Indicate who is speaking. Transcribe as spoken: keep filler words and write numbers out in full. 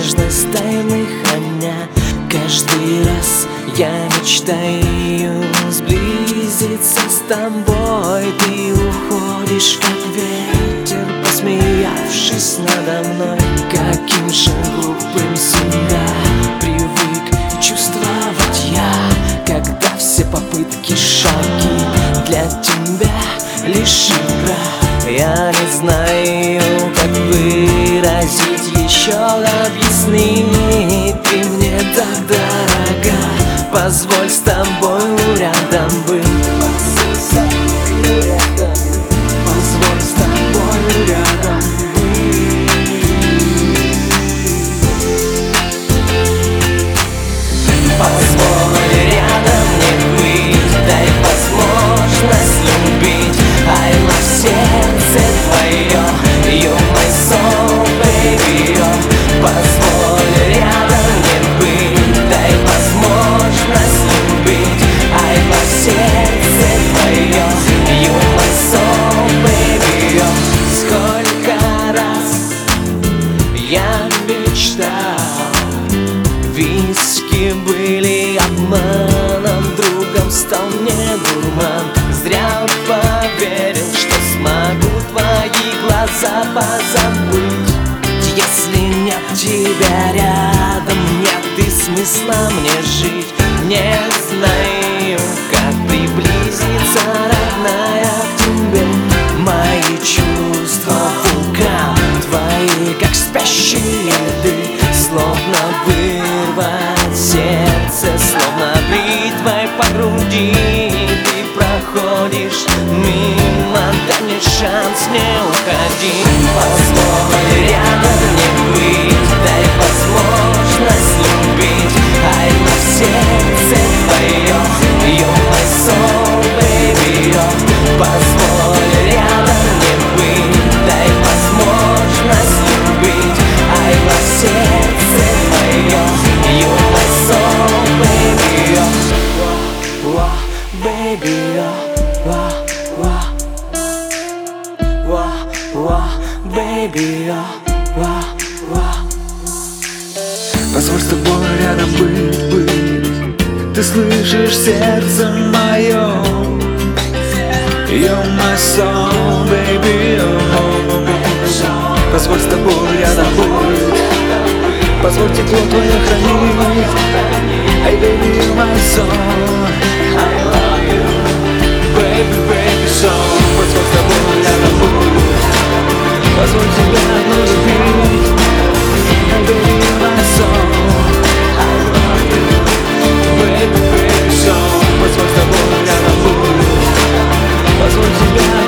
Speaker 1: нежность тайны храня. Каждый раз я мечтаю сблизиться с тобой. Ты уходишь, как ветер, посмеявшись надо мной. Каким же глупым себя привык чувствовать я, когда все попытки шаги для тебя лишь игра. Я не знаю, как выразить еще, объясни мне, ты мне так дорога. Позволь с тобой рядом быть. Позволь с тобой рядом быть. Позволь рядом мне быть, дай возможность любить. I love сердце твое, you my soul, baby, oh. Позволь рядом мне быть, дай возможность любить. I love сердце твое, you my soul, baby, oh. Сколько раз я мечтал, виски были обманом, другом стал мне дурман. Зря поверил, что смогу твои глаза позабыть. Если нет тебя рядом, нет и смысла мне жить. Не знаю, как приблизиться, родная, к тебе. Мои чувства вулкан, твои, как спящие льды, словно вырвать сердце, словно бритвой по груди. Ты проходишь мимо, дай мне шанс, не уходи. Позволь рядом мне быть, дай возможность любить. I love сердце твое, you my soul, baby, oh. Позволь рядом мне быть, дай возможность любить. I love сердце твое, you my soul, baby, oh. Wah, wah, baby, oh. Wah, wah, wah, wah, baby, oh. Wah, wah.
Speaker 2: Позволь с тобой рядом быть, быть. Ты слышишь сердце мое, you're my soul, baby, oh. Позволь с тобой рядом быть, позволь тепло твое хранить. Hey baby, you're my soul, I love you, baby, baby, so. Позволь с тобой рядом быть, позволь тебя одну любить. Hey baby, you're my soul, I love you, baby, baby, so. Позволь с тобой рядом быть, позволь тебя